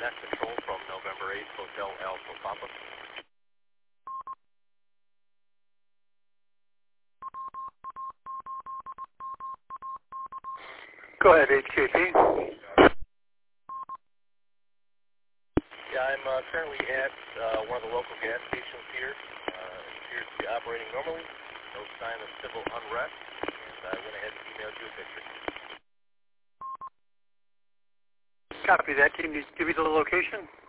net control from November 8th, Hotel Alpha Papa. Go ahead, HKP. Yeah, I'm currently at one of the local gas stations here. It appears to be operating normally. No sign of civil unrest. And I went ahead and emailed you a picture. Copy that. Can you give me the location?